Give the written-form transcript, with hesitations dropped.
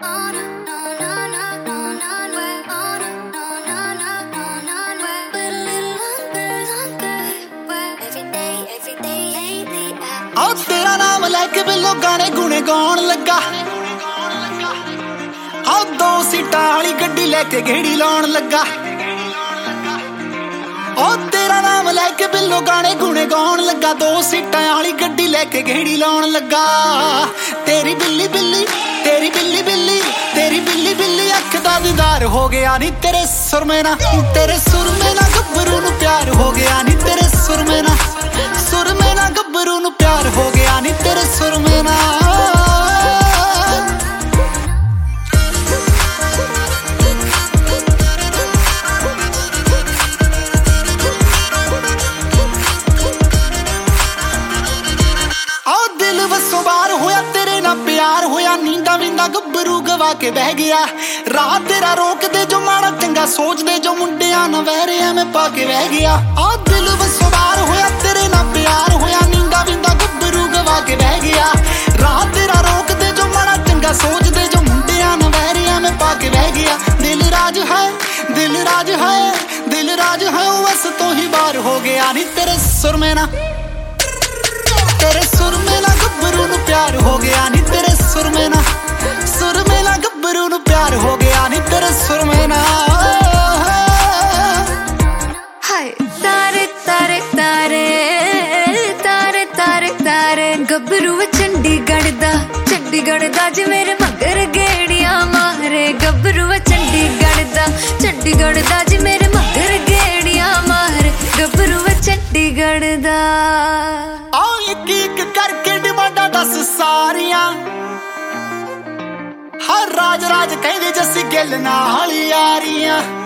तेरा नाम लैके बिल्लो गाने गुने गाउन लगा। दो सीटां वाली गड्डी लैके गेड़ी लाउन लगा। तेरा नाम लैके बिल्लो गाने गुने गाउन लगा। दो सीटां वाली गड्डी लैके गेड़ी लाउन लगा। तेरी बिल्ली बिल्ली तेरी बिल्ली बिल्ली तेरी बिल्ली बिल्ली अख दा दीदार हो गया नी तेरे सुरमे ना। तेरे सुरमे ना गब्बरू नू प्यार हो गया नी तेरे सुरमे ना। सुरमे ना गब्बरू नू प्यार हो गया नी तेरे सुरमे ना। दिल वसों बाहर होया तेरे ना प्यार होया। नींदा वींदा गब्बरू गवा के बह गया। राह तेरा रोक दे जो माड़ा चंगा सोच दे जो मुंडिया ना वहरे में पा के बह गया। दिल वसों बाहर होया तेरे ना प्यार होया। नींदा वींदा गब्बरू गवा के बह गया। राह तेरा रोक दे जो माड़ा चंगा सोच दे जो मुंडिया ना वहरे में पा के बह गया। दिल राज है दिल राज है दिल राज है बस तो ही बार हो गया नी तेरे सुर में ना। तेरे सुर में ना गब्बरू नू प्यार हो गया नी तेरे सुर में ना। सुर में ना गब्बरू नू प्यार हो गया नी तेरे सुर में ना। हाय तारे तारे तारे तारे तारे तारे गब्बरू चंडीगढ़ दा जे मेरे मगर गेड़ियां मारे। गब्बरू चंडीगढ़ दा जे मेरे मगर गेड़ियां मारे। गब्बरू चंडीगढ़ दा एक करके डिमांडा दस सारियां। हर राज राज कहंदे जस्सी गिल नाल यारियां।